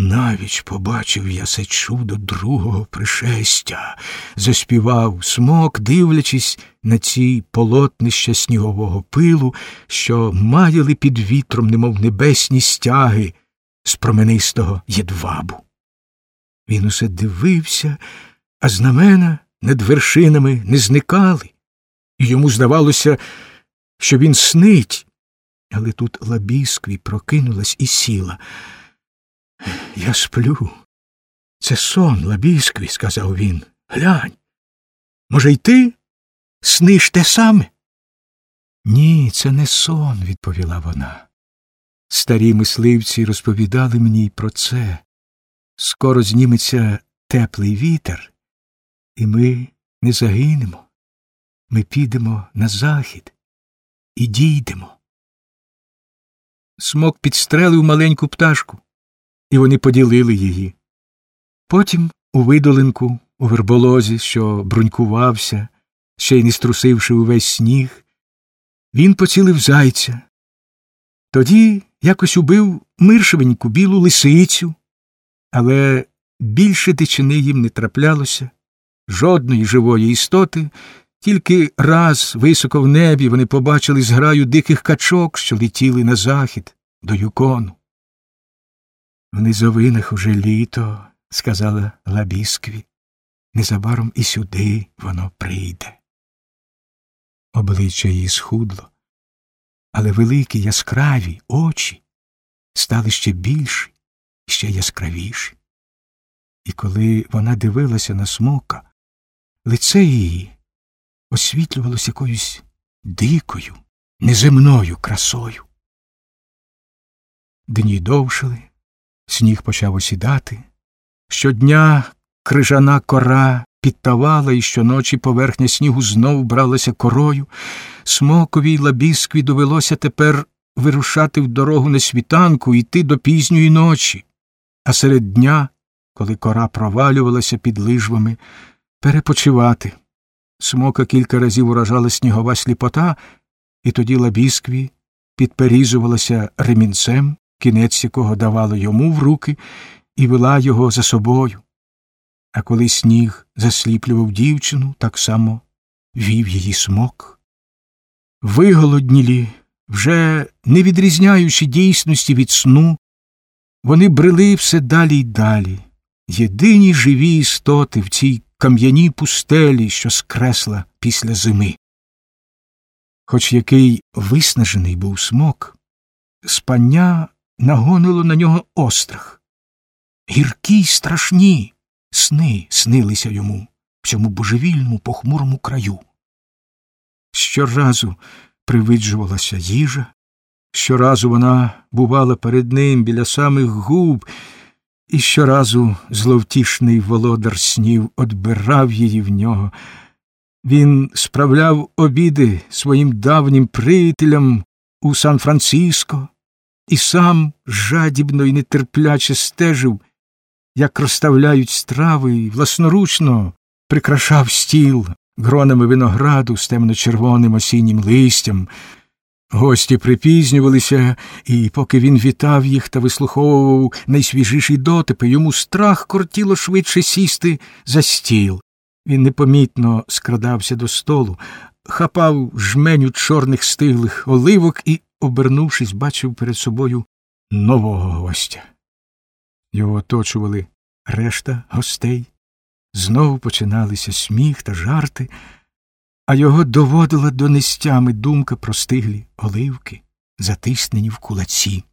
Навіч побачив я се чудо другого пришестя, заспівав Смок, дивлячись на ці полотнища снігового пилу, що маяли під вітром, немов небесні стяги з променистого єдвабу. Він усе дивився, а знамена над вершинами не зникали, і йому здавалося, що він снить. Але тут Лабіскві прокинулась і сіла. «Я сплю. Це сон, Лабіскві», – сказав він. «Глянь, може, й ти сниш те саме?» «Ні, це не сон», – відповіла вона. «Старі мисливці розповідали мені й про це. Скоро зніметься теплий вітер, і ми не загинемо. Ми підемо на захід і дійдемо». Смок підстрелив маленьку пташку, і вони поділили її. Потім у видолинку, у верболозі, що брунькувався, ще й не струсивши увесь сніг, він поцілив зайця. Тоді якось убив миршевеньку білу лисицю, але більше дичини їм не траплялося, жодної живої істоти. Тільки раз високо в небі вони побачили зграю диких качок, що летіли на захід, до Юкону. «В низовинах уже літо», – сказала Лабіскві. «Незабаром і сюди воно прийде». Обличчя її схудло, але великі яскраві очі стали ще більші і ще яскравіші. І коли вона дивилася на Смока, лице її освітлювалося якоюсь дикою, неземною красою. Дні довшили, сніг почав осідати. Щодня крижана кора підтавала, і щоночі поверхня снігу знов бралася корою. Смокові й Лабіскві довелося тепер вирушати в дорогу на світанку, йти до пізньої ночі, а серед дня, коли кора провалювалася під лижвами, перепочивати. Смока кілька разів уражала снігова сліпота, і тоді Лабіскві підперізувалася ремінцем, кінець якого давала йому в руки, і вела його за собою. А коли сніг засліплював дівчину, так само вів її Смок. Виголоднілі, вже не відрізняючи дійсності від сну, вони брели все далі й далі, єдині живі істоти в цій кам'яній пустелі, що скресла після зими. Хоч який виснажений був Смок, спання нагонило на нього острах. Гіркі й страшні сни снилися йому в цьому божевільному похмурому краю. Щоразу привиджувалася їжа, щоразу вона бувала перед ним біля самих губ, і щоразу зловтішний володар снів одбирав її в нього. Він справляв обіди своїм давнім приятелям у Сан-Франциско і сам жадібно й нетерпляче стежив, як розставляють страви, і власноручно прикрашав стіл гронами винограду з темно-червоним осіннім листям. Гості припізнювалися, і поки він вітав їх та вислуховував найсвіжіші дотипи, йому страх кортіло швидше сісти за стіл. Він непомітно скрадався до столу, хапав жменю чорних стиглих оливок і, обернувшись, бачив перед собою нового гостя. Його оточували решта гостей, знову починалися сміх та жарти, а його доводила до нестями думка про стиглі оливки, затиснені в кулаці.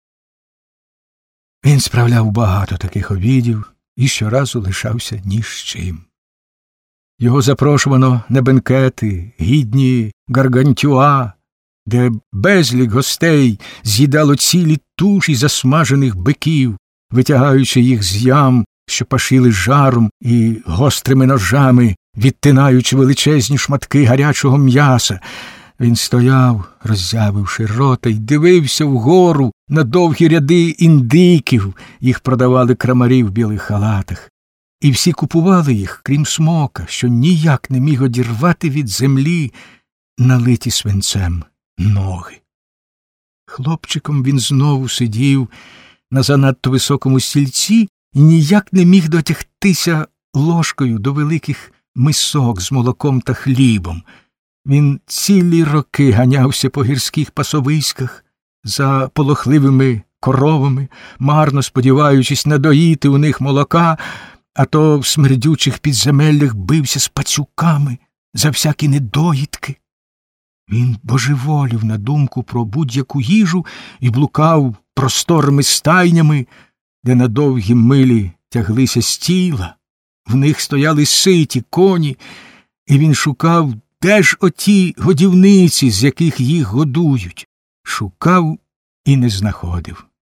Він справляв багато таких обідів і щоразу лишався ні з чим. Його запрошувано на бенкети, гідні Гаргантюа, де безлік гостей з'їдало цілі туші засмажених биків, витягаючи їх з ям, що пашили жаром, і гострими ножами, відтинаючи величезні шматки гарячого м'яса. Він стояв, роззявивши рота, й дивився вгору на довгі ряди індиків. Їх продавали крамарі в білих халатах. І всі купували їх, крім Смока, що ніяк не міг одірвати від землі налиті свинцем ноги. Хлопчиком він знову сидів на занадто високому стільці і ніяк не міг дотягтися ложкою до великих мисок з молоком та хлібом. Він цілі роки ганявся по гірських пасовиськах за полохливими коровами, марно сподіваючись надоїти у них молока, а то в смердючих підземеллях бився з пацюками за всякі недоїдки. Він божеволів на думку про будь-яку їжу і блукав просторими стайнями, де на довгі милі тяглися стіла, в них стояли ситі коні, і він шукав, де ж оті годівниці, з яких їх годують. Шукав і не знаходив.